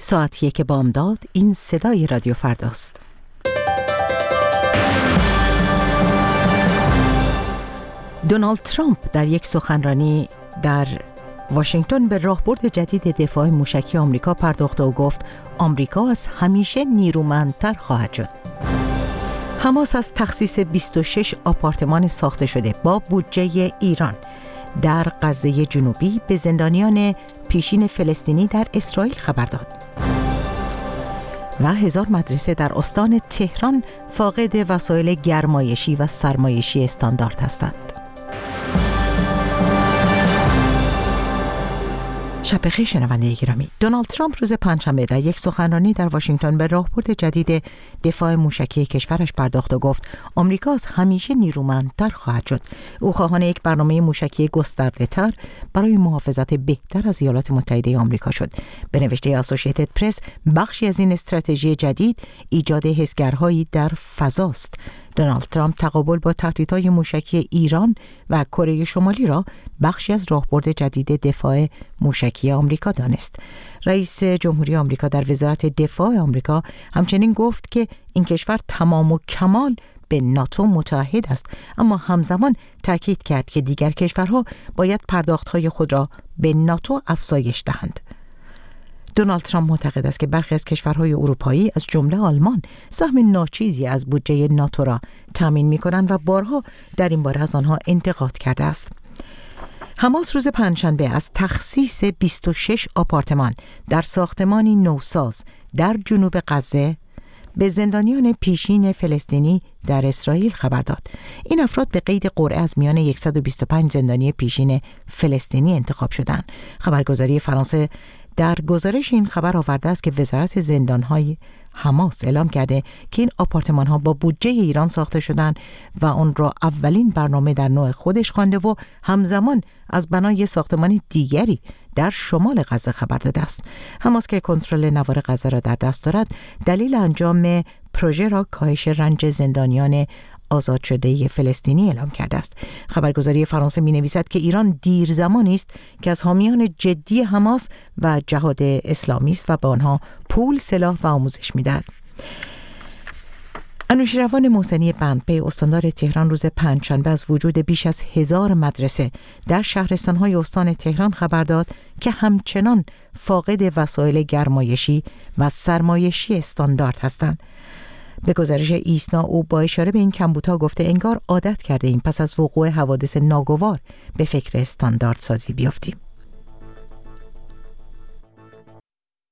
ساعت 1 بامداد. این صدای رادیو فرداست. دونالد ترامپ در یک سخنرانی در واشنگتن به راهبرد جدید دفاع موشکی آمریکا پرداخت و گفت آمریکا از همیشه نیرومندتر خواهد شد. حماس از تخصیص 26 آپارتمان ساخته شده با بودجه ایران در غزه جنوبی به زندانیان پیشین فلسطینی در اسرائیل خبر داد. و 1000 مدرسه در استان تهران فاقد وسایل گرمایشی و سرمایشی استاندارد هستند. شب بخیر شنونده گرامی. دونالد ترامپ روز پنجشنبه در یک سخنرانی در واشنگتن به راهبرد جدید دفاع موشکی کشورش پرداخت و گفت آمریکا از همیشه نیرومندتر خواهد شد. او خواهان یک برنامه موشکی گسترده‌تر برای محافظت بهتر از ایالات متحده آمریکا شد. به نوشته اسوسییتد پرس، بخشی از این استراتژی جدید ایجاد حسگرهایی در فضاست. دونالد ترامپ تقابل با تهدیدهای موشکی ایران و کره شمالی را بخشی از راهبرد جدید دفاع موشکی آمریکا دانست. رئیس جمهوری آمریکا در وزارت دفاع آمریکا همچنین گفت که این کشور تمام و کمال به ناتو متحد است، اما همزمان تاکید کرد که دیگر کشورها باید پرداختهای خود را به ناتو افزایش دهند. دونالد ترامپ معتقد است که برخی از کشورهای اروپایی از جمله آلمان سهم ناچیزی از بودجه ناتو را تامین می‌کنند و بارها در این باره از آنها انتقاد کرده است. حماس روز پنجشنبه از تخصیص 26 آپارتمان در ساختمانی نوساز در جنوب غزه به زندانیان پیشین فلسطینی در اسرائیل خبر داد. این افراد به قید قرعه از میان 125 زندانی پیشین فلسطینی انتخاب شدند. خبرگزاری فرانسه در گزارش این خبر آورده است که وزارت زندان‌های حماس اعلام کرده که این آپارتمان‌ها با بودجه ایران ساخته شدند و آن را اولین برنامه در نوع خودش خوانده و همزمان از بنای ساختمان دیگری در شمال غزه خبر داده است. حماس که کنترل نوار غزه را در دست دارد، دلیل انجام پروژه را کاهش رنج زندانیان آزاد شده فلسطینی اعلام کرده است. خبرگزاری فرانسه می‌نویسد که ایران دیر زمانی است که از حامیان جدی حماس و جهاد اسلامی است و به آنها پول، سلاح و آموزش می‌دهد. انوشیروان محسنی بندپی استاندار تهران روز پنجشنبه از وجود بیش از 1000 مدرسه در شهرستان‌های استان تهران خبر داد که همچنان فاقد وسایل گرمایشی و سرمایشی استاندارد هستند. به گزارش ایسنا او با اشاره به این کمبودها گفته انگار عادت کرده ایم پس از وقوع حوادث ناگوار به فکر استاندارد سازی بیافتیم.